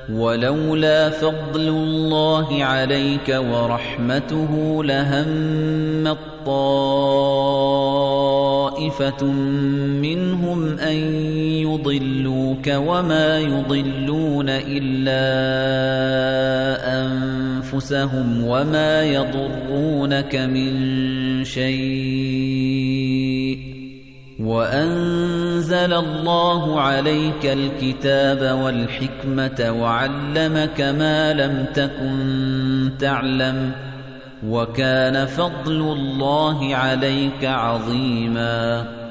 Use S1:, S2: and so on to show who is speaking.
S1: وَلَوْلَا فَضْلُ اللَّهِ عَلَيْكَ وَرَحْمَتُهُ لَهَمَّت طَّائِفَةٌ مِّنْهُمْ أَن يُضِلُّوكَ وَمَا يُضِلُّونَ إِلَّا أَنفُسَهُمْ وَمَا يَضُرُّونَكَ مِن شَيْءٍ ۚ وَأَنزَلَ اللَّهُ عَلَيْكَ الْكِتَابَ وَالْحِكْمَةَ وَعَلَّمَكَ مَا لَمْ تَكُن تَعْلَمُ ۚ وَكَانَ فَضْلُ اللَّهِ عَلَيْكَ عَظِيمًا.